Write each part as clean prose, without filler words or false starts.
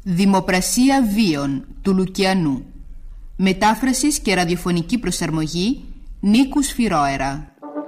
Δημοπρασία βίων του Λουκιανού. Μετάφρασης και ραδιοφωνική προσαρμογή Νίκου Σφυρόερα.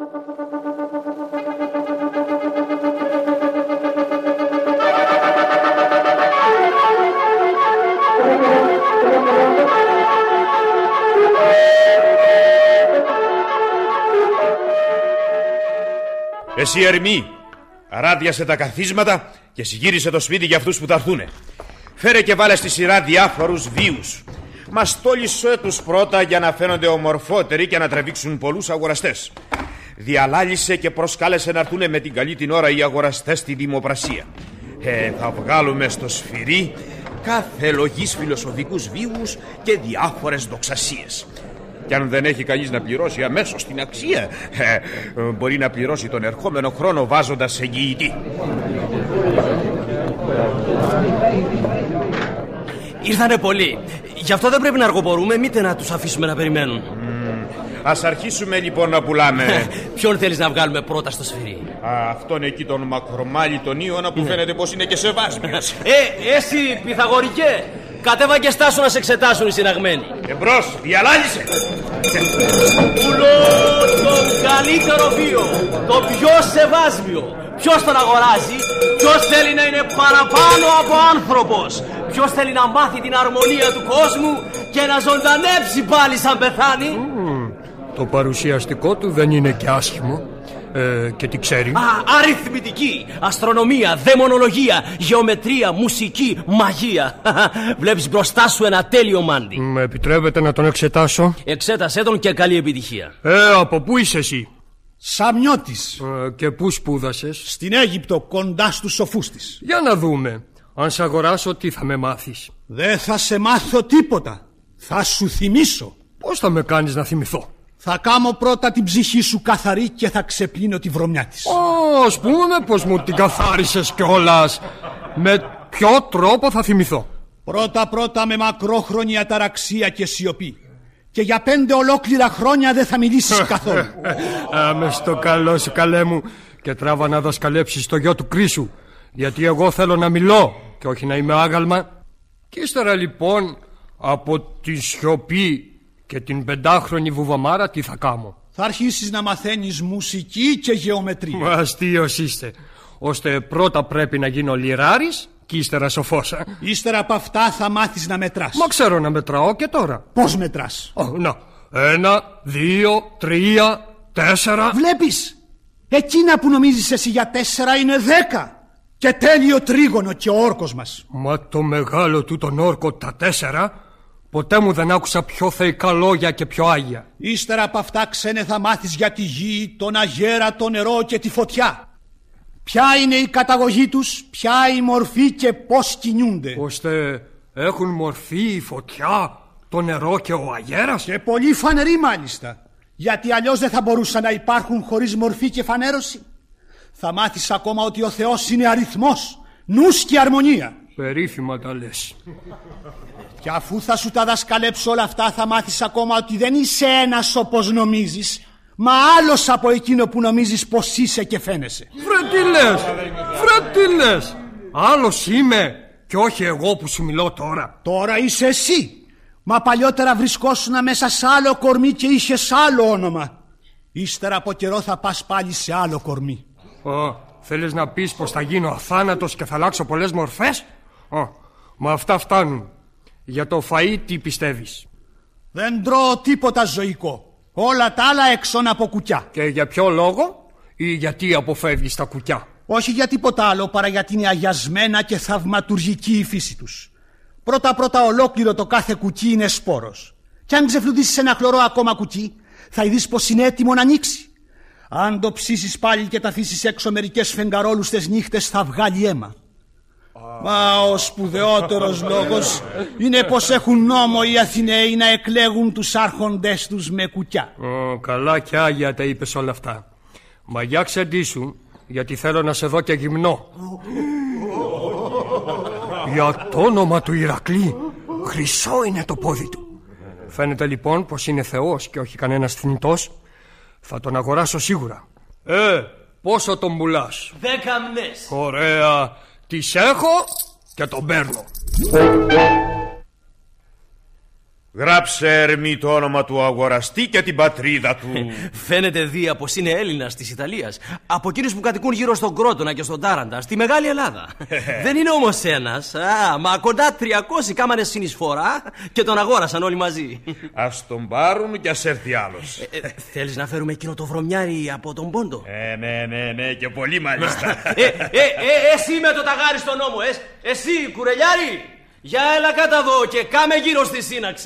Εσύ Ερμή, αράδιασε τα καθίσματα και συγύρισε το σπίτι για αυτούς που θα έρθουνε. Φέρε και βάλε στη σειρά διάφορους βίους. Μας τόλισε τους πρώτα για να φαίνονται ομορφότεροι και να τραβήξουν πολλούς αγοραστές. Διαλάλησε και προσκάλεσε να έρθουνε με την καλή την ώρα οι αγοραστές στη δημοπρασία. Θα βγάλουμε στο σφυρί κάθε λογής φιλοσοφικούς βίους και διάφορες δοξασίες. Και αν δεν έχει κανείς να πληρώσει αμέσως την αξία, μπορεί να πληρώσει τον ερχόμενο χρόνο βάζοντας εγγυητή. Ήρθανε πολλοί. Γι' αυτό δεν πρέπει να αργοπορούμε, μήτε να τους αφήσουμε να περιμένουν. Ας αρχίσουμε λοιπόν να πουλάμε. Ποιον θέλεις να βγάλουμε πρώτα στο σφυρί? Αυτόν εκεί τον μακρομάλι τον Ιωνα που φαίνεται πως είναι και σεβάσμιος. Εσύ Πυθαγορικέ, κατέβα και στάσου να σε εξετάσουν οι συναγμένοι. Εμπρός, διαλάλησε. Πουλώ τον καλύτερο βίο, το πιο σεβάσμιο. Ποιος τον αγοράζει? Ποιος θέλει να είναι παραπάνω από άνθρωπος? Ποιος θέλει να μάθει την αρμονία του κόσμου και να ζωντανέψει πάλι σαν πεθάνει? Το παρουσιαστικό του δεν είναι και άσχημο. Και τι ξέρει? Αριθμητική, αστρονομία, δαιμονολογία, γεωμετρία, μουσική, μαγεία. Βλέπεις μπροστά σου ένα τέλειο μάντι. Με επιτρέπετε να τον εξετάσω? Εξέτασέ τον και καλή επιτυχία. Από πού είσαι εσύ? Σαμιώτης. Και πού σπούδασες? Στην Αίγυπτο, κοντά στους σοφούς της. Για να δούμε. Αν σε αγοράσω, τι θα με μάθεις? Δεν θα σε μάθω τίποτα. Θα σου θυμίσω. Πώς θα με κάνεις να θυμηθώ? Θα κάμω πρώτα την ψυχή σου καθαρή και θα ξεπλύνω τη βρωμιά της. Ας πούμε πως μου την καθάρισες κιόλας. Με ποιο τρόπο θα θυμηθώ? Πρώτα με μακρόχρονη αταραξία και σιωπή. Και για 5 ολόκληρα χρόνια δεν θα μιλήσεις καθόλου. Μες στο καλό σου καλέ μου. Και τράβα να δασκαλέψεις το γιο του Κρίσου. Γιατί εγώ θέλω να μιλώ και όχι να είμαι άγαλμα. Και ύστερα λοιπόν από τη σιωπή και την 5χρονη βουβαμάρα τι θα κάνω? Θα αρχίσεις να μαθαίνεις μουσική και γεωμετρία. Αστείος είστε. Ώστε πρώτα πρέπει να γίνω λιράρης και ύστερα σοφός. Ύστερα από αυτά θα μάθεις να μετράς. Μα ξέρω να μετράω και τώρα. Πώς μετράς? Να, 1, 2, 3, 4. Βλέπεις? Εκείνα που νομίζεις εσύ για 4 είναι 10. Και τέλειο τρίγωνο και ο όρκος μας. Μα το μεγάλο του τον όρκο τα 4 ποτέ μου δεν άκουσα πιο θεϊκά λόγια και πιο άγια. Ύστερα από αυτά ξένε θα μάθεις για τη γη, τον αγέρα, το νερό και τη φωτιά. Ποια είναι η καταγωγή τους, ποια η μορφή και πώς κινούνται. Ώστε έχουν μορφή η φωτιά, το νερό και ο αγέρας. Και πολύ φανερή μάλιστα. Γιατί αλλιώς δεν θα μπορούσαν να υπάρχουν χωρίς μορφή και φανέρωση. Θα μάθεις ακόμα ότι ο Θεός είναι αριθμός, νους και αρμονία. Περίφημα τα λες. Και αφού θα σου τα δασκαλέψω όλα αυτά, θα μάθεις ακόμα ότι δεν είσαι ένας όπως νομίζεις, μα άλλος από εκείνο που νομίζεις πως είσαι και φαίνεσαι. Βρε τι λες. Άλλος είμαι και όχι εγώ που σου μιλώ τώρα. Τώρα είσαι εσύ. Μα παλιότερα βρισκόσουνα μέσα σε άλλο κορμί και είχες άλλο όνομα. Ύστερα από καιρό θα πας πάλι σε άλλο κορμί. Θέλεις να πεις πως θα γίνω αθάνατος και θα αλλάξω πολλές μορφές? Μα αυτά φτάνουν. Για το φαΐ τι πιστεύεις? Δεν τρώω τίποτα ζωικό. Όλα τα άλλα έξω από κουκιά. Και για ποιο λόγο? Ή γιατί αποφεύγεις τα κουκιά? Όχι για τίποτα άλλο παρά γιατί είναι αγιασμένα και θαυματουργική η φύση τους. Πρώτα ολόκληρο το κάθε κουκί είναι σπόρος. Και αν ξεφλουδίσεις ένα χλωρό ακόμα κουκί, θα ειδείς πως είναι έτοιμο να ανοίξει. Αν το ψήσεις πάλι και τα αφήσεις έξω μερικές φεγγαρόλουστες νύχτες, θα βγάλει αίμα. Μα ο σπουδαιότερος λόγος είναι πως έχουν νόμο οι Αθηναίοι να εκλέγουν τους άρχοντες τους με κουκιά. Καλά και άγια τα είπες όλα αυτά. Μα για ξεντήσου, γιατί θέλω να σε δω και γυμνό. Για το όνομα του Ηρακλή, χρυσό είναι το πόδι του. Φαίνεται λοιπόν πως είναι Θεός και όχι κανένας θνητός. Θα τον αγοράσω σίγουρα. Πόσο τον πουλάς? 10 μνές. Ωραία. Τις έχω και τον παίρνω. Γράψε, Ερμή, το όνομα του αγοραστή και την πατρίδα του. Φαίνεται Δία πως είναι Έλληνας της Ιταλίας. Από εκείνους που κατοικούν γύρω στον Κρότονα και στον Τάραντα, στη Μεγάλη Ελλάδα. Δεν είναι όμως ένας. Μα κοντά 300 κάμανε συνεισφορά και τον αγόρασαν όλοι μαζί. Ας τον πάρουν και ας έρθει άλλος. Θέλεις να φέρουμε εκείνο το βρωμιάρι από τον Πόντο? Ναι, και πολύ μάλιστα. Εσύ με το ταγάρι στον νόμο, εσύ κουρελιάρι. Για έλα κάτω εδώ και κάμε γύρω στη σύναξη.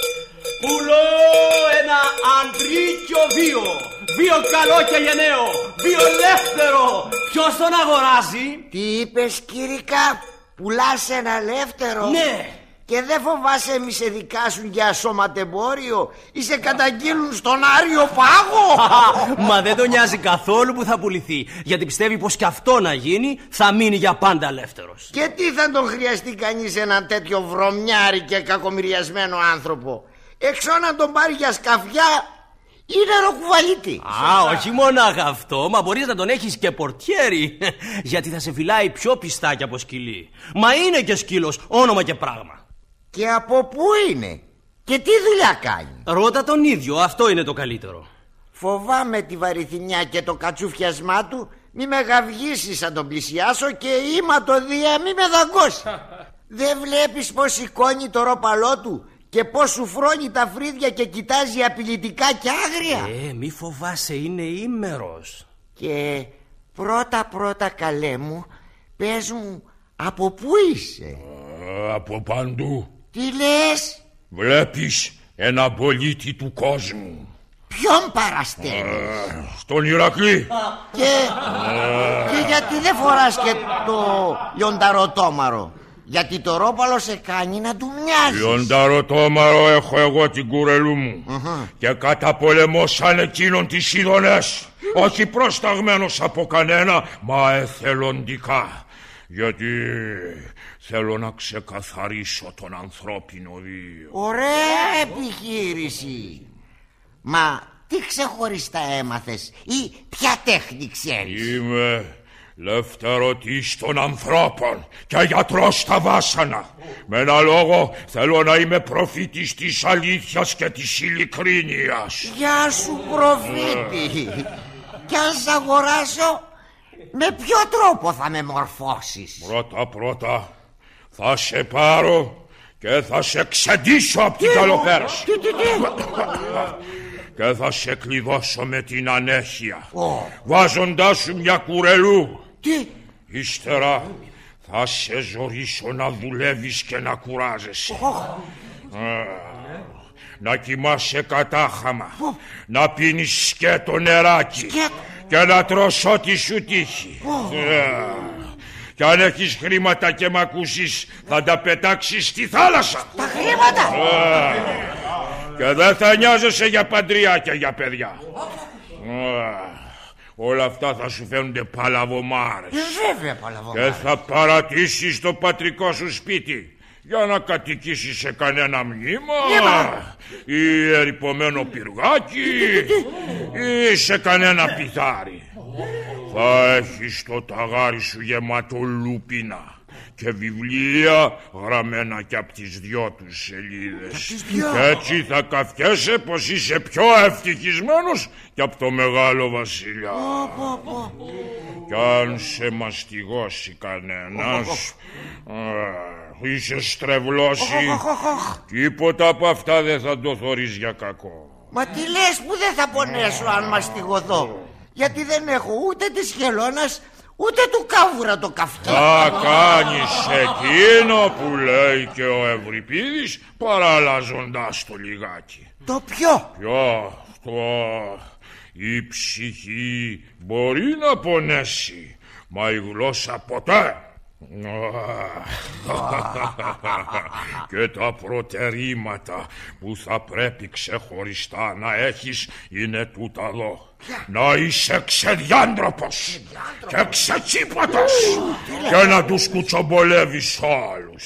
Πουλώ ένα αντρίκιο βίο. Βίο καλό και γενναίο. Βίο ελεύθερο. Ποιος τον αγοράζει? Τι είπες, Κυρικα? Πουλάς ένα ελεύθερο? Ναι. Και δεν φοβάσαι μη σε δικάσουν για σωματεμπόριο ή σε καταγγείλουν στον Άριο Πάγο? Μα δεν τον νοιάζει καθόλου που θα πουληθεί, γιατί πιστεύει πως και αυτό να γίνει θα μείνει για πάντα ελεύθερος. Και τι θα τον χρειαστεί κανείς έναν τέτοιο βρωμιάρι και κακομοιριασμένο άνθρωπο? Εξώ να τον πάρει για σκαφιά ή νεροκουβαλίτη. Όχι μονάχα αυτό, μα μπορείς να τον έχεις και πορτιέρι. Γιατί θα σε φυλάει πιο πιστά και από σκυλί. Μα είναι και σκύλος, όνομα και πράγμα. Και από πού είναι και τι δουλειά κάνει? Ρώτα τον ίδιο, αυτό είναι το καλύτερο. Φοβάμαι τη βαρυθινιά και το κατσούφιασμά του. Μη με γαυγίσεις αν τον πλησιάσω καιήμα το Δία μη με δαγκώσει. Δεν βλέπεις πως σηκώνει το ρόπαλό του και πως σου φρώνει τα φρύδια και κοιτάζει απειλητικά και άγρια? Μη φοβάσαι, είναι ήμερος. Και πρώτα καλέ μου, πες μου, από πού είσαι? Από παντού. Τι λες? Βλέπεις ένα πολίτη του κόσμου. Ποιον παρασταίνεις? Στον Ηρακλή. Και γιατί δεν φοράς και το λιονταροτόμαρο? Γιατί το ρόπαλο σε κάνει να του μοιάζεις. Λιονταροτόμαρο έχω εγώ την κουρελού μου. Και καταπολεμώσαν εκείνον τις ειδονές. Όχι προσταγμένος από κανένα, μα εθελοντικά. Γιατί θέλω να ξεκαθαρίσω τον ανθρώπινο βίο. Ωραία επιχείρηση. Μα τι ξεχωριστά έμαθες ή ποια τέχνη ξέρεις? Είμαι λευτερωτής των ανθρώπων και γιατρός στα βάσανα. Με ένα λόγο θέλω να είμαι προφήτης της αλήθειας και της ειλικρίνειας. Γεια σου προφήτη. Κι αν σ' αγοράσω, με ποιο τρόπο θα με μορφώσεις? Πρώτα θα σε πάρω και θα σε ξεντήσω από την καλοπέραση. Και θα σε κλειδώσω με την ανέχεια, βάζοντάς σου μια κουρελού. Τι? Ύστερα θα σε ζωρίσω να δουλεύεις και να κουράζεσαι. Να κοιμάσαι κατάχαμα, να πίνεις σκέτο νεράκι και να τρως ό,τι σου τύχει. Και αν έχεις χρήματα και μ' ακούσεις, θα τα πετάξεις στη θάλασσα. Τα χρήματα? Και δεν θα νοιάζεσαι για παντριά και για παιδιά. Όλα αυτά θα σου φαίνονται παλαβομάρες. Βέβαια παλαβομάρες. Και θα παρατήσεις το πατρικό σου σπίτι για να κατοικήσεις σε κανένα μνήμα ή ερειπωμένο πυργάκι ή σε κανένα πιτάρι. Θα έχεις το ταγάρι σου γεμάτο λούπινα και βιβλία γραμμένα και από τις δυο τους σελίδες. Και έτσι θα καυκέσαι πως είσαι πιο ευτυχισμένος και από το μεγάλο βασιλιά. Κι αν σε μαστιγώσει κανένας, είσαι στρεβλώσει, τίποτα από αυτά δεν θα το θωρείς για κακό. Μα τι λες που δεν θα πονέσω αν μαστιγωθώ? Γιατί δεν έχω ούτε της χελώνας ούτε του κάβουρα το καυκί. Θα κάνεις εκείνο που λέει και ο Ευρυπίδης, παραλλάζοντας το λιγάκι. Το ποιο? Η ψυχή μπορεί να πονέσει, μα η γλώσσα ποτέ. Και τα προτερήματα που θα πρέπει ξεχωριστά να έχεις είναι τούτα εδώ. Να είσαι ξεδιάντροπος και ξετσίπατος και να τους κουτσομπολεύεις όλους.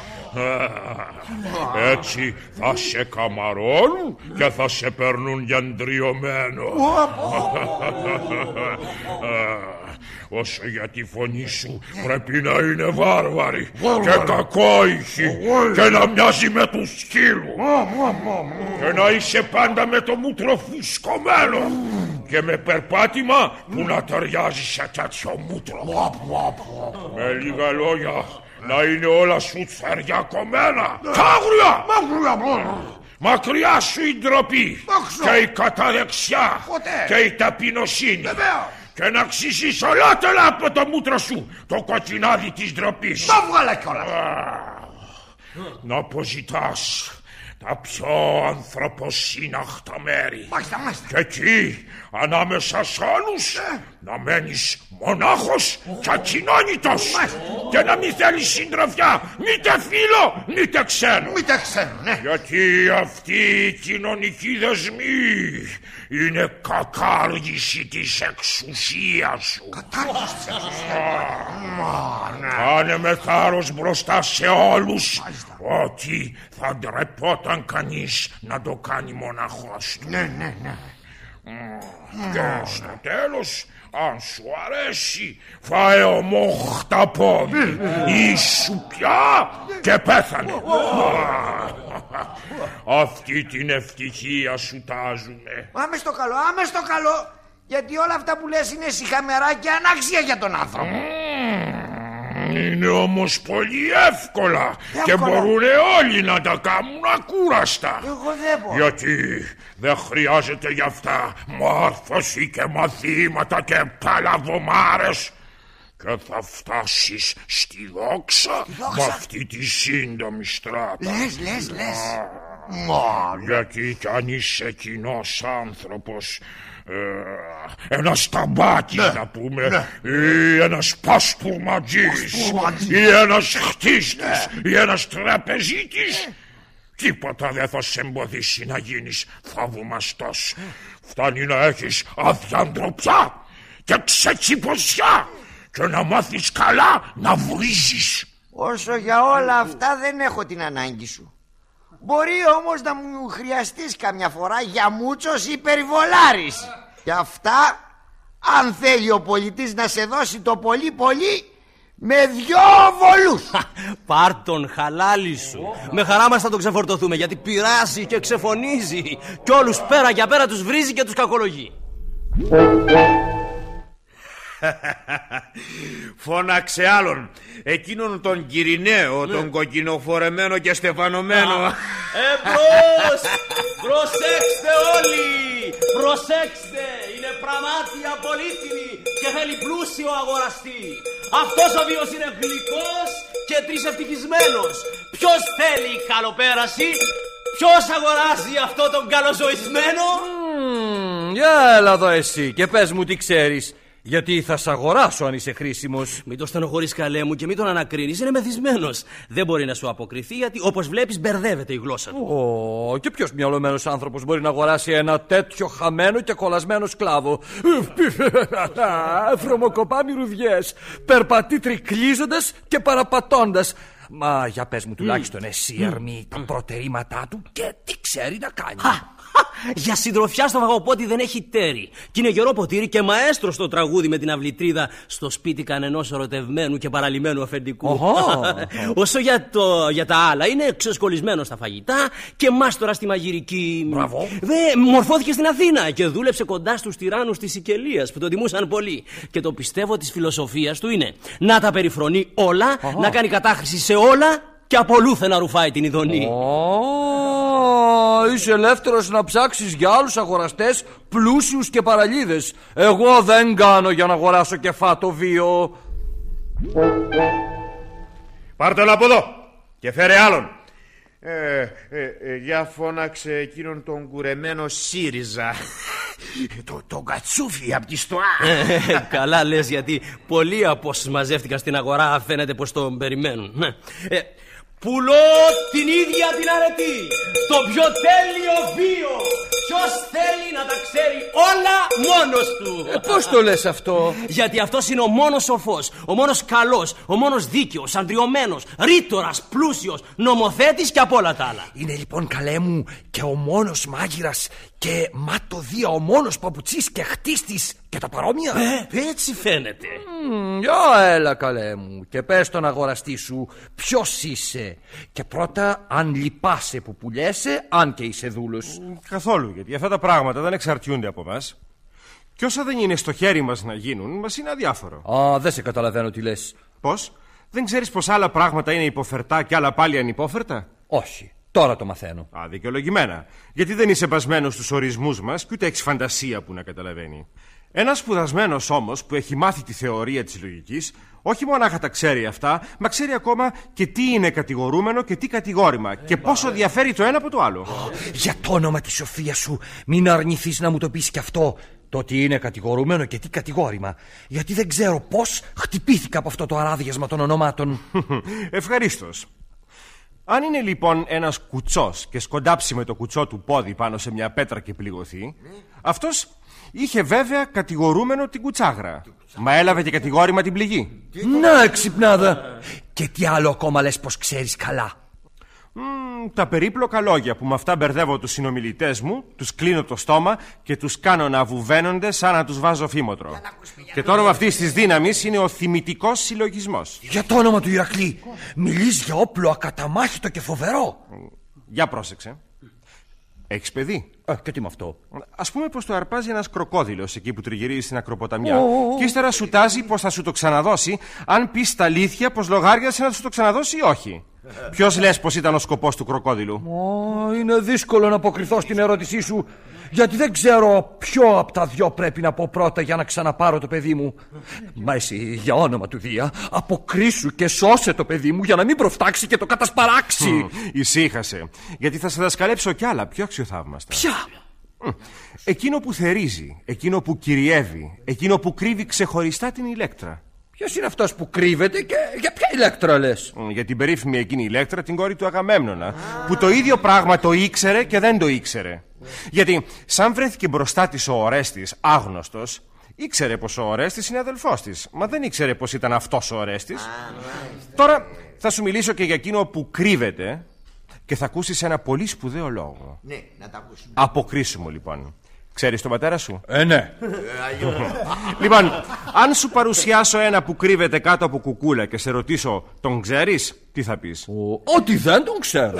Έτσι θα σε καμαρώνουν και θα σε περνούν για ντριωμένο. Όσο για τη φωνή σου πρέπει να είναι βάρβαρη και κακόηχη και να μοιάζει με του σκύλου και να είσαι πάντα με το μούτρο φουσκωμένο και με περπάτημα που να ταιριάζει σε τέτοιο μούτρο. Με λίγα λόγια, να είναι όλα σου τσαριακωμένα. Άγρια! Μακριά σου η ντροπή και η καταδεξιά και η ταπεινοσύνη. Και να ξύσεις ολότελα από το μούτρο σου το κοκκινάδι της ντροπής. Το βγάλε κιόλας. Να αποζητάς τα πιο ανθρωποσύναχτα μέρη. Μάλιστα. Και εκεί ανάμεσα σ' άλλους να μένεις μονάχος και ακοινώνητος και να μην θέλεις συντροφιά μήτε φίλο μήτε ξένο. Ναι. Γιατί αυτοί οι κοινωνικοί δεσμοί είναι κακάργηση της εξουσίας σου. Κατάργηση της εξουσίας. Κάνε με θάρρος μπροστά σε όλους ότι θα ντρεπόταν κανείς να το κάνει μοναχός του. Ναι. Και στο τέλος, αν σου αρέσει, φάε ομοχταπόδι ήσου πια και πέθανε. Αυτή την ευτυχία σου τάζουμε. Άμε στο καλό. Γιατί όλα αυτά που λες είναι σιχαμερά και ανάξια για τον άνθρωπο. Είναι όμως πολύ εύκολα και μπορούν όλοι να τα κάνουν ακούραστα. Εγώ δεν μπορώ. Γιατί δεν χρειάζεται γι' αυτά μόρφωση και μαθήματα και παλαβομάρες. Και θα φτάσεις στη δόξα με αυτή τη σύντομη στράτα. Λες. Γιατί κι αν είσαι κοινός άνθρωπος, ένας ταμπάκης να πούμε, ή ένας παστουρματζής, ή ένας χτίστης, ή ένας τραπεζίτης, τίποτα δεν θα σε εμποδίσει να γίνεις θαυμαστός. Φτάνει να έχεις αδιαντροπιά και ξετσιποσιά και να μάθεις καλά να βρίζεις. Όσο για όλα αυτά δεν έχω την ανάγκη σου. Μπορεί όμως να μου χρειαστείς καμιά φορά για μούτσος ή περιβολάρης. Και αυτά, αν θέλει ο πολιτής να σε δώσει το πολύ με 2 βολούς. Πάρ' τον χαλάλι σου. Με χαρά μας θα τον ξεφορτωθούμε, γιατί πειράζει και ξεφωνίζει κι όλους πέρα για πέρα τους βρίζει και τους κακολογεί. Φώναξε άλλον, εκείνον τον Κυριναίο, τον κοκκινοφορεμένο και στεφανωμένο. Εμπρός! Προσέξτε όλοι! Προσέξτε! Είναι πραμάτια πολύτιμη και θέλει πλούσιο αγοραστή. Αυτός ο βίος είναι γλυκός και τρισευτυχισμένος. Ποιος θέλει καλοπέραση? Ποιος αγοράζει αυτό τον καλοζωισμένο? Για έλα εδώ εσύ και πες μου τι ξέρεις. Γιατί θα σ' αγοράσω αν είσαι χρήσιμος. Μην το στενοχωρείς καλέ μου και μην τον ανακρίνεις. Είναι μεθυσμένος. Δεν μπορεί να σου αποκριθεί γιατί όπως βλέπεις μπερδεύεται η γλώσσα του. Και ποιος μυαλωμένος άνθρωπος μπορεί να αγοράσει ένα τέτοιο χαμένο και κολλασμένο σκλάβο? Βρωμοκοπά μυρουδιές, περπατεί τρικλίζοντας και παραπατώντας. Μα για πες μου τουλάχιστον εσύ Ερμή τα προτερήματά του και τι ξέρει να κάνει. Για συντροφιά στο βαγοπότη δεν έχει τέρι. Κι είναι γερό ποτήρι και μαέστρο στο τραγούδι με την αυλητρίδα στο σπίτι κανενός ερωτευμένου και παραλυμένου αφεντικού. Όσο για τα άλλα, είναι ξεσκολισμένο στα φαγητά και μάστορα στη μαγειρική. Μπράβο. Μορφώθηκε στην Αθήνα και δούλεψε κοντά στους τυράννους της Σικελίας που τον τιμούσαν πολύ. Και το πιστεύω της φιλοσοφίας του είναι να τα περιφρονεί όλα, να κάνει κατάχρηση σε όλα και απολούθε να ρουφάει την ειδονή. Είσαι ελεύθερος να ψάξεις για άλλους αγοραστές πλούσιους και παραλίδες. Εγώ δεν κάνω για να αγοράσω και φάτο βίο. Πάρ' τον από εδώ και φέρε άλλον. Για φώναξε εκείνον τον κουρεμένο ΣΥΡΙΖΑ. Το κατσούφι απ' τη ΣΤΟΑ. Καλά λες, γιατί πολλοί από όσους μαζεύτηκαν στην αγορά φαίνεται πως τον περιμένουν. Πουλώ την ίδια την αρετή, το πιο τέλειο βίο. Ποιος θέλει να τα ξέρει όλα μόνος του? Πώς το λες αυτό? Γιατί αυτός είναι ο μόνος σοφός, ο μόνος καλός, ο μόνος δίκαιος, αντριωμένος, ρήτορας, πλούσιος, νομοθέτης και απ' όλα τα άλλα. Είναι λοιπόν καλέ μου και ο μόνος μάγειρας Και Μάτο Δία ο μόνος παπουτσής και χτίστης και τα παρόμοια. Έτσι φαίνεται. Για έλα καλέ μου και πες τον αγοραστή σου ποιος είσαι. Και πρώτα αν λυπάσαι που πουλιέσαι, αν και είσαι δούλος. Καθόλου, γιατί αυτά τα πράγματα δεν εξαρτιούνται από μας. Και όσα δεν είναι στο χέρι μας να γίνουν, μας είναι αδιάφορο. Δεν σε καταλαβαίνω τι λες. Πώς? Δεν ξέρεις πως άλλα πράγματα είναι υποφερτά και άλλα πάλι ανυπόφερτα? Όχι, τώρα το μαθαίνω. Δικαιολογημένα. Γιατί δεν είσαι μπασμένος στους ορισμούς μας και ούτε έχεις φαντασία που να καταλαβαίνει. Ένας σπουδασμένος όμως που έχει μάθει τη θεωρία της λογικής, όχι μονάχα τα ξέρει αυτά, μα ξέρει ακόμα και τι είναι κατηγορούμενο και τι κατηγόρημα και πόσο διαφέρει το ένα από το άλλο. Για το όνομα της σοφίας σου, μην αρνηθείς να μου το πεις κι αυτό. Το τι είναι κατηγορούμενο και τι κατηγόρημα. Γιατί δεν ξέρω πώς χτυπήθηκα από αυτό το αράδιασμα των ονομάτων. Ευχαρίστως. Αν είναι λοιπόν ένας κουτσός και σκοντάψει με το κουτσό του πόδι πάνω σε μια πέτρα και πληγωθεί, αυτός είχε βέβαια κατηγορούμενο την κουτσάγρα. Μα έλαβε και κατηγόρημα την πληγή. Να εξυπνάδα. Και τι άλλο ακόμα λες πως ξέρεις καλά? Τα περίπλοκα λόγια που με αυτά μπερδεύω τους συνομιλητές μου, τους κλείνω το στόμα και τους κάνω να βουβαίνονται σαν να τους βάζω φήμοτρο. Και το όνομα αυτής της δύναμης είναι ο θυμητικός συλλογισμός. Για το όνομα του Ηρακλή, μιλείς για όπλο ακαταμάχητο και φοβερό. Για πρόσεξε. Έχεις παιδί? Και τι με αυτό? Ας πούμε πως το αρπάζει ένας κροκόδιλος εκεί που τριγυρίζει στην ακροποταμιά και ύστερα σου τάζει πως θα σου το ξαναδώσει αν πεις τα αλήθεια πως λογάριασε να σου το ξαναδώσει ή όχι. Ποιος λες πως ήταν ο σκοπός του κροκόδιλου? Είναι δύσκολο να αποκριθώ στην ερώτησή σου, γιατί δεν ξέρω ποιο από τα δυο πρέπει να πω πρώτα για να ξαναπάρω το παιδί μου. Μα εσύ, για όνομα του Δία, αποκρίσου και σώσε το παιδί μου για να μην προφτάξει και το κατασπαράξει. Ησύχασε, γιατί θα σε δασκαλέψω κι άλλα πιο αξιοθαύμαστα. Ποια? Εκείνο που θερίζει, εκείνο που κυριεύει, εκείνο που κρύβει ξεχωριστά την ηλέκτρα. Ποιος είναι αυτός που κρύβεται και για ποια ηλέκτρα λες? Για την περίφημη εκείνη ηλέκτρα, την κόρη του Αγαμέμνονα, που το ίδιο πράγμα το ήξερε και δεν το ήξερε. Γιατί σαν βρέθηκε μπροστά της ο Ορέστης άγνωστος, ήξερε πως ο Ορέστης είναι αδελφός της, μα δεν ήξερε πως ήταν αυτός ο Ορέστης. Τώρα θα σου μιλήσω και για εκείνο που κρύβεται και θα ακούσεις ένα πολύ σπουδαίο λόγο. Ναι, να τα ακούσουμε. Αποκρίσου λοιπόν. Ξέρεις τον πατέρα σου? Ναι. Λοιπόν, αν σου παρουσιάσω ένα που κρύβεται κάτω από κουκούλα και σε ρωτήσω, τον ξέρεις, τι θα πεις? Ότι δεν τον ξέρω.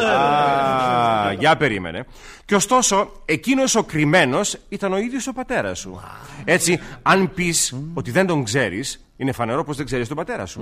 Για περίμενε. Και ωστόσο, εκείνος ο κρυμμένος ήταν ο ίδιος ο πατέρας σου. Έτσι, αν πεις ότι δεν τον ξέρεις, είναι φανερό πως δεν ξέρεις τον πατέρα σου.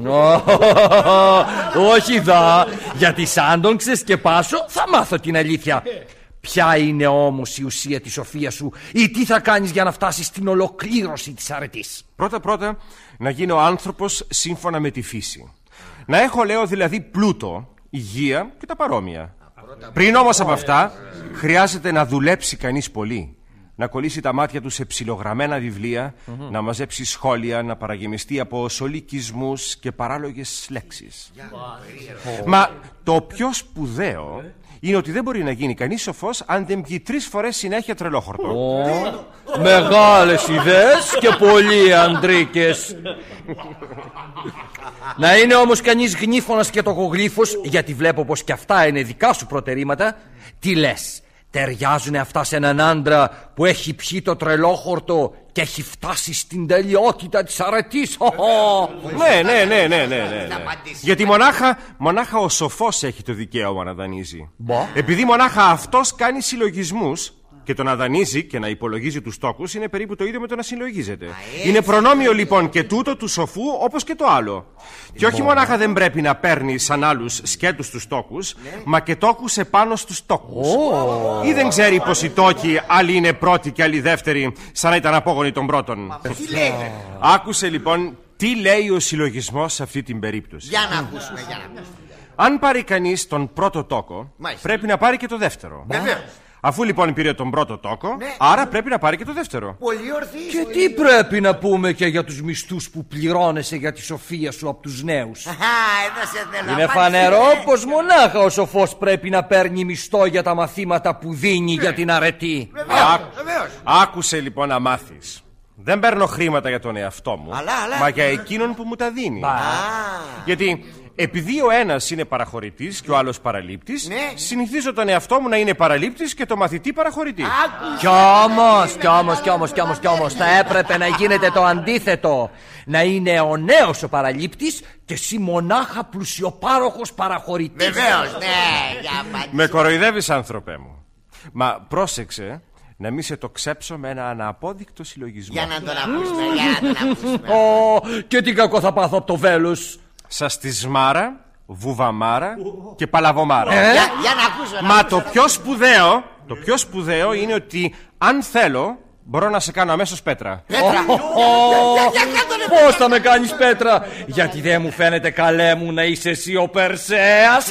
Όχι δα, γιατί σαν τον ξεσκεπάσω θα μάθω την αλήθεια. Ποια είναι όμως η ουσία της σοφίας σου ή τι θα κάνεις για να φτάσεις στην ολοκλήρωση της αρετής? Πρώτα να γίνω άνθρωπος σύμφωνα με τη φύση. Να έχω, λέω, δηλαδή πλούτο, υγεία και τα παρόμοια. Πριν όμως από αυτά χρειάζεται να δουλέψει κανείς πολύ. Να κολλήσει τα μάτια του σε ψιλογραμμένα βιβλία, να μαζέψει σχόλια, να παραγεμιστεί από σολικισμούς και παράλογες λέξεις. Μα το πιο σπουδαίο είναι ότι δεν μπορεί να γίνει κανείς σοφός αν δεν πιει 3 φορές συνέχεια τρελόχορτο. Μεγάλες ιδέες και πολλοί αντρίκες. Να είναι όμως κανείς γνήφωνας και τοκογλύφος, γιατί βλέπω πως και αυτά είναι δικά σου προτερήματα. Τι λες, ταιριάζουνε αυτά σε έναν άντρα που έχει πιει το τρελόχορτο και έχει φτάσει στην τελειότητα της αρετής? Ναι. Γιατί μονάχα ο σοφός έχει το δικαίωμα να δανείζει. Επειδή μονάχα αυτός κάνει συλλογισμούς, και το να δανείζει και να υπολογίζει τους τόκους είναι περίπου το ίδιο με το να συλλογίζεται. Είναι προνόμιο λοιπόν και τούτο του σοφού όπως και το άλλο. Και όχι μονάχα δεν πρέπει να παίρνει σαν άλλους σκέτους τους τόκους, μα και τόκους επάνω στους τόκους. Ή δεν ξέρει πως οι τόκοι άλλοι είναι πρώτοι και άλλοι δεύτεροι, σαν να ήταν απόγονοι των πρώτων? Άκουσε λοιπόν τι λέει ο συλλογισμός σε αυτή την περίπτωση. Για να ακούσουμε. Αν πάρει κανείς τον πρώτο τόκο, πρέπει να πάρει και το δεύτερο. Αφού λοιπόν πήρε τον πρώτο τόκο, άρα πρέπει να πάρει και το δεύτερο. Πολύ ορθή. Και τι πρέπει να πούμε και για τους μισθούς που πληρώνεσαι για τη σοφία σου από τους νέους? Είναι φανερό πως μονάχα ο σοφός πρέπει να παίρνει μισθό για τα μαθήματα που δίνει για την αρετή. Άκουσε λοιπόν να μάθεις. Δεν παίρνω χρήματα για τον εαυτό μου, μα για εκείνον που μου τα δίνει. Γιατί Επειδή ο ένας είναι παραχωρητής και ο άλλος παραλήπτης, Ναι. συνηθίζω τον εαυτό μου να είναι παραλήπτης και το μαθητή παραχωρητή. Κι όμως θα έπρεπε να γίνεται το αντίθετο. Να είναι ο νέος ο παραλήπτης και εσύ μονάχα πλουσιοπάροχος παραχωρητής. Βεβαίως, ναι. Για Με κοροϊδεύεις, άνθρωπέ μου. Μα πρόσεξε να μην σε το ξέψω με ένα αναπόδεικτο συλλογισμό. Για να τον ακούσουμε, Και τι κακό θα πάθω από το βέλος. Σαστισμάρα, βουβαμάρα και παλαβομάρα. Για να ακούσω. Μα το πιο σπουδαίο είναι ότι αν θέλω μπορώ να σε κάνω αμέσως πέτρα. Πώς θα με κάνεις πέτρα? Γιατί δεν μου φαίνεται, καλέ μου, να είσαι εσύ ο Περσέας.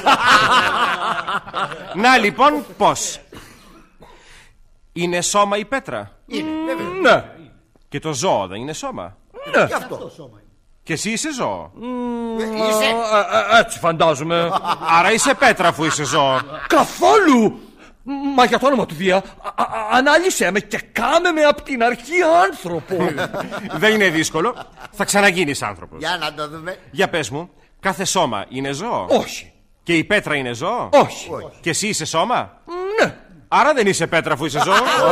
Να λοιπόν πώς. Είναι σώμα η πέτρα? Ναι. Και το ζώο δεν είναι σώμα? Ναι. Και εσύ είσαι ζώο? Έτσι φαντάζομαι. Άρα είσαι πέτρα αφού είσαι ζώο. Καθόλου. Μα για το όνομα του Δία, ανάλυσέ με και κάμε με απ' την αρχή άνθρωπο. Δεν είναι δύσκολο. Θα ξαναγίνεις άνθρωπος. Για να το δούμε. Για πες μου, κάθε σώμα είναι ζώο? Όχι. Και η πέτρα είναι ζώο? Όχι. Και εσύ είσαι σώμα? Ναι. Άρα δεν είσαι πέτρα αφού είσαι ζώο.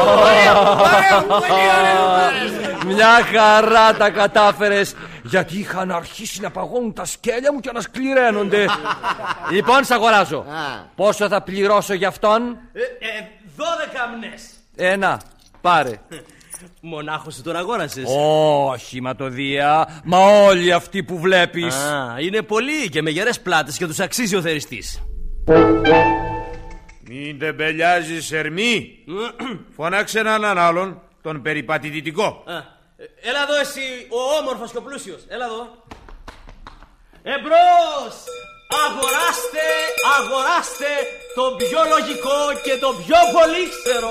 Μια χαρά τα κατάφερες. Γιατί είχαν αρχίσει να παγώνουν τα σκέλια μου και να σκληραίνονται. Λοιπόν, σ' αγοράζω. Πόσο θα πληρώσω για αυτόν? 12 μνές. Ένα, πάρε. Μονάχος του τον αγόρασες? Όχι, Ματωδία. Μα όλοι αυτοί που βλέπεις. Είναι πολλοί και με γερές πλάτες και τους αξίζει ο θεριστής. Μην τεμπελιάζεις, Ερμή. Φωνάξε έναν άλλον, τον περιπατητικό. Έλα εδώ εσύ, ο όμορφος και ο πλούσιος. Έλα εδώ. Εμπρός! Αγοράστε το πιο λογικό και το πιο πολύξερο.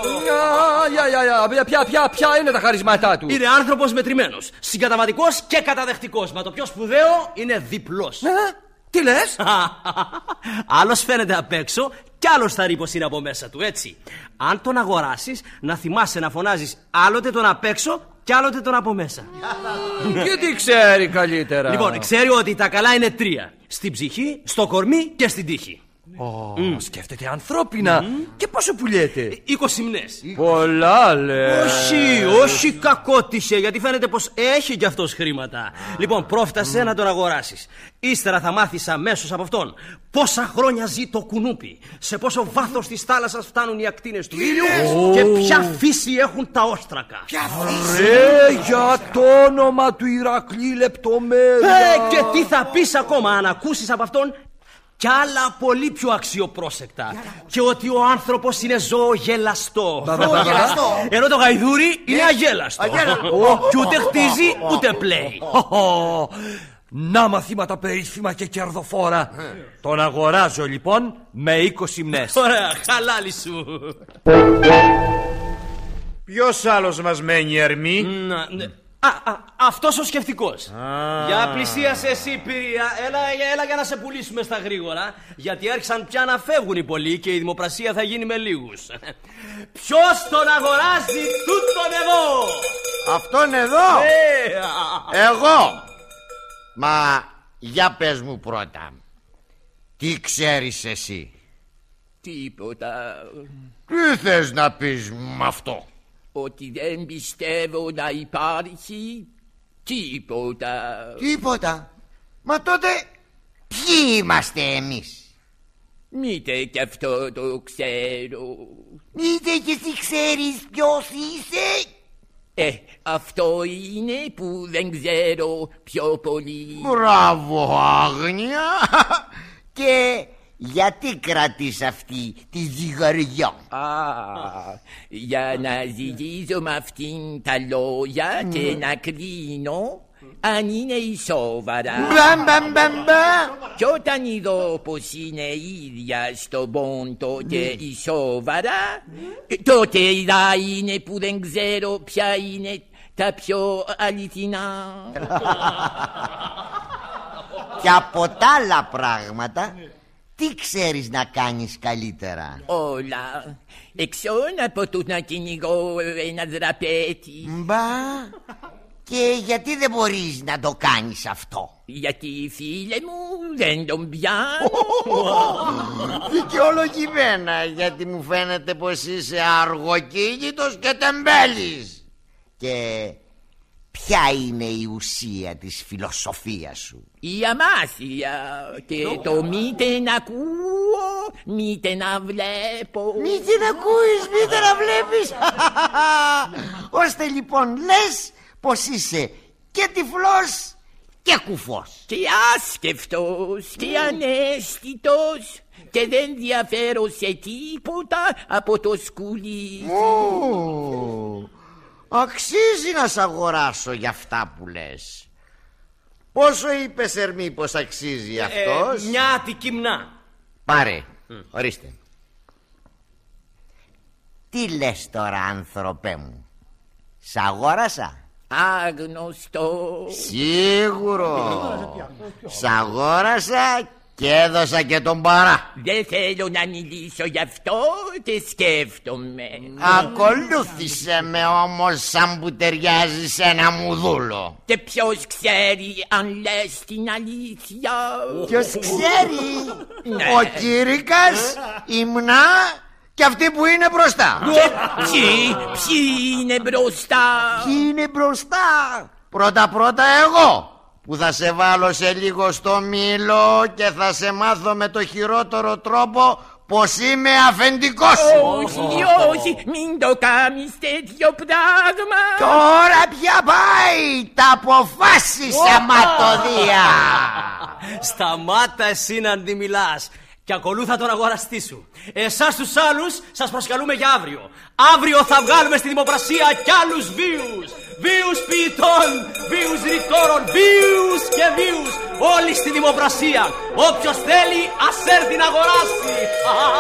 Ποια είναι τα χαρίσματά του? Είναι άνθρωπος μετρημένος, συγκαταβατικός και καταδεχτικός. Μα το πιο σπουδαίο είναι διπλός. Τι λες? Άλλος φαίνεται απ' έξω κι άλλος θα ρίπος είναι από μέσα του, έτσι. Αν τον αγοράσεις, να θυμάσαι να φωνάζεις άλλοτε τον απ' έξω κι άλλοτε τον από μέσα. Και τι ξέρει καλύτερα? Λοιπόν, ξέρει ότι τα καλά είναι 3. Στην ψυχή, στο κορμί και στην τύχη. Σκέφτεται ανθρώπινα. Και πόσο πουλιέται? 20 μνές. Πολλά λες. Όχι κακότησε, γιατί φαίνεται πως έχει κι αυτός χρήματα. Λοιπόν, πρόφτασε να τον αγοράσεις. Ύστερα θα μάθεις αμέσως από αυτόν πόσα χρόνια ζει το κουνούπι, σε πόσο βάθος της θάλασσας φτάνουν οι ακτίνες του ήλιου και ποια φύση έχουν τα όστρακα. Για το όνομα του Ηρακλή λεπτομέρεια. Και τι θα πεις ακόμα αν ακούσεις από αυτόν κι άλλα πολύ πιο αξιοπρόσεκτα. Και ότι ο άνθρωπος είναι ζώο γελαστό. Ενώ το γαϊδούρι είναι αγέλαστο. Κι ούτε χτίζει ούτε πλέει. Να μαθήματα περίφημα και κερδοφόρα. Τον αγοράζω λοιπόν με 20 μνές. Ωραία, χαλάλι σου. Ποιος άλλος μας μένει, Ερμή? Αυτός ο σκεφτικός. Για πλησίασε εσύ, Πυρία. Έλα για να σε πουλήσουμε στα γρήγορα. Γιατί άρχισαν πια να φεύγουν οι πολλοί και η δημοπρασία θα γίνει με λίγους. Ποιος τον αγοράζει τούτον εδώ? Αυτόν εδώ? Εγώ. Μα για πες μου πρώτα, τι ξέρεις εσύ? Τίποτα. Τι θες να πεις με αυτό? Ότι δεν πιστεύω να υπάρχει τίποτα. Τίποτα? Μα τότε ποιοι είμαστε εμείς? Μήτε κι αυτό το ξέρω. Μήτε κι εσύ ξέρεις ποιος είσαι? Αυτό είναι που δεν ξέρω πιο πολύ. Μπράβο, Άγνια. Και γιατί κρατείς αυτή τη ζυγαριά? Για να ζυγίζω με αυτήν τα λόγια και να κρίνω αν είναι ισόβαρα. Και όταν είδω πως είναι ίδια στον πόντο και ισόβαρα, τότε θα είναι που δεν ξέρω ποια είναι τα πιο αληθινά. Και από τα άλλα πράγματα, τι ξέρεις να κάνεις καλύτερα? Όλα. Εξών από το να κυνηγώ ένα δραπέτη. Μπα. Και γιατί δεν μπορείς να το κάνεις αυτό? Γιατί, φίλε μου, δεν τον πιάνω. Δικαιολογημένα, γιατί μου φαίνεται πως είσαι αργοκίνητος και τεμπέλης. Και ποια είναι η ουσία της φιλοσοφίας σου? Η αμάθεια και το μήτε να ακούω, μήτε να βλέπω. Μήτε να ακούεις, μήτε να βλέπεις. Ώστε λοιπόν λες πως είσαι και τυφλός και κουφός. Και άσκευτος και ανέστητος και δεν διαφέρω σε τίποτα από το σκουλί. Αξίζει να σ' αγοράσω για αυτά που λες. Πόσο είπες, Ερμή, πως αξίζει αυτός? Μια ατικιμνά. Πάρε, ορίστε. Τι λες τώρα, άνθρωπέ μου? Σ' αγόρασα? Άγνωστο. Σίγουρο. Σ' αγόρασα και έδωσα και τον παρά. Δεν θέλω να μιλήσω γι' αυτό και σκέφτομαι. Ακολούθησε με όμως σαν που ταιριάζει σε ένα μουδούλο. Και ποιος ξέρει αν λες την αλήθεια? Ποιος ξέρει? Ο Κήρυκας, η Μνά και αυτοί που είναι μπροστά. Ποιοι είναι μπροστά? Ποιοι είναι μπροστά? Πρώτα εγώ, που θα σε βάλω σε λίγο στο μήλο και θα σε μάθω με το χειρότερο τρόπο πως είμαι αφεντικός σου. Όχι, μην το κάνεις τέτοιο πράγμα. Τώρα πια πάει, τα αποφάσισα, ματωδία. Σταμάτα εσύ να αντιμιλάς και ακολούθα τον αγοραστή σου. Εσάς τους άλλους σας προσκαλούμε για αύριο. Αύριο θα βγάλουμε στη δημοπρασία κι άλλους βίους. Βίους ποιητών, βίους ρητόρων, βίους και βίους. Όλοι στη δημοπρασία. Όποιος θέλει ας έρθει να αγοράσει.